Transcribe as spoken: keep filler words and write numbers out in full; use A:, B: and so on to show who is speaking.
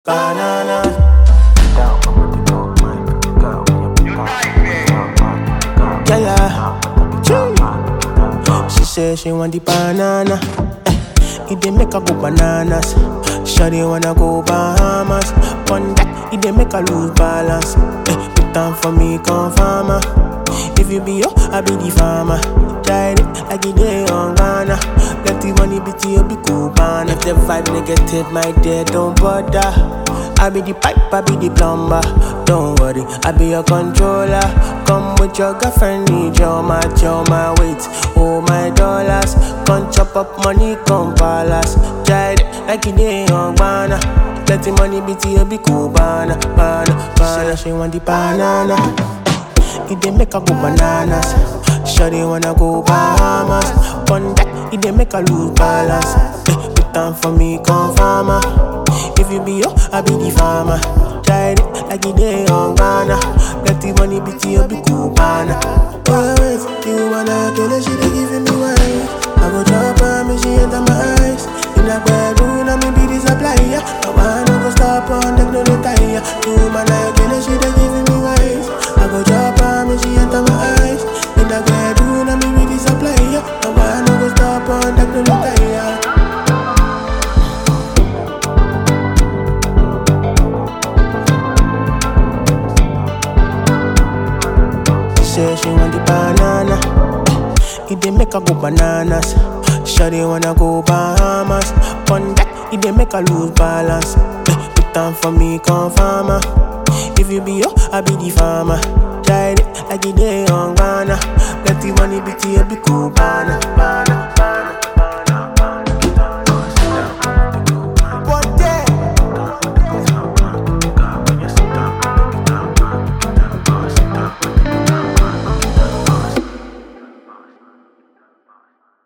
A: Banana. Yeah, yeah. She say she want the banana. Eh, it dey make her go bananas. Shawty wanna go Bahamas. One that it dey make her lose balance. Eh, put down for me, come farmer. If you be yo, I be the farmer. Try it like it dey on Ghana. Let the money be to you, be cool, man. If the vibe negative, my dear, don't bother. I be the pipe, I be the plumber. Don't worry, I be your controller. Come with your girlfriend, need your match, your my weight, oh my dollars. Come chop up money, come palace. Try it like it dey on Ghana. Let the money be to you, be cool, banana, banana, banana. She want the banana. It dey make her go bananas. Shawty wanna go Bahamas. One that it dey make her lose balance. Eh, put down for me, come farmer. If you be yo, I be the farmer. Try it like it dey on Ghana. Let the money be to you, be cool, banana. Oh wait, you wanna kill her, she dey giving me wine. I go drop her, me she enter my eyes. In a bedroom, I me be the supplier. I wanna go stop on the no retire. You wanna kill her, she dey giving me wine. I go drop her, me she enter my eyes. In a bedroom, I me be the supplier. I wanna go stop on the no retire. Say she want the banana. It dey make her go bananas. Shawty wanna go Bahamas. One that it dey make her lose balance. Eh, put down for me, come farmer. If you be yo, I be the farmer. Try it like it dey on Ghana. Let the money be to you, be cool, banana.